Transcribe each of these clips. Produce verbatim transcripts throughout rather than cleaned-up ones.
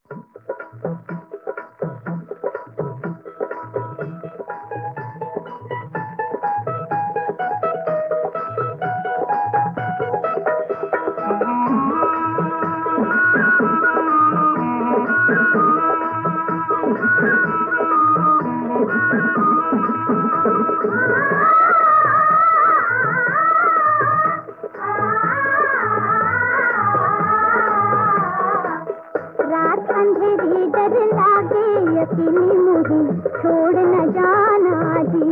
अंधेरी डर लागे यकीनी मुझे छोड़ न जाना जी।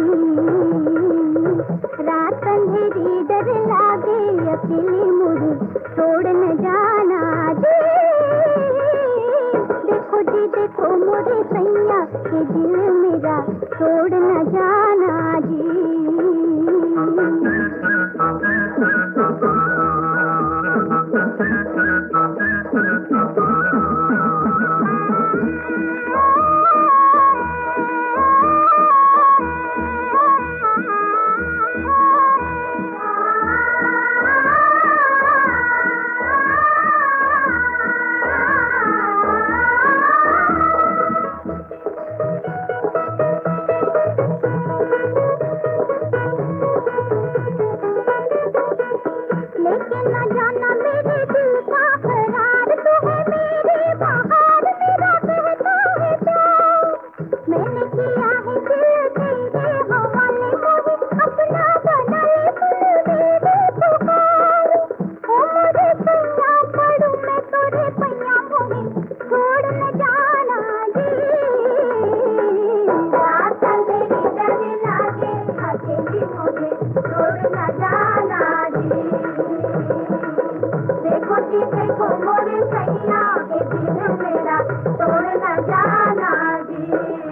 रात अंधेरी डर लागे यकीनी मुझे छोड़ न जाना जी। देखो जी देखो मोरे सैया के दिल मेरा छोड़ न जाना जी। लेकिन न जाना मेरे दिल का करार तू है मेरी बहार मेरा कहता है तो मैंने किया है दिल तेरे हवाले मोहे अपना बना ले तू मेरे पुकार। ओ मुझे पैया पड़ू मैं तोरे पैया मोहे छोड़ न जाना जी। रात अंधेरी डर लागे अकेली मुझे छोड़ न जाना जी। देखो जी देखो मोरे सैया के दिल मेरा छोड़ न जाना जी।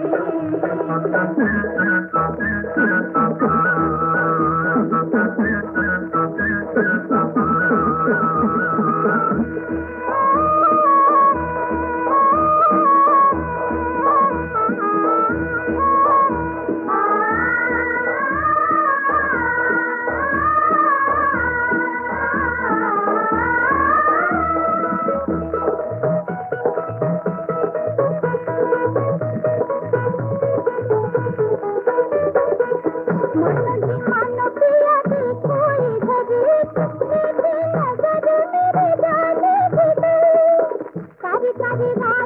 मानो पिया देखो इधर मेरी नजर मेरे जाने भी दे। सारी सारी रात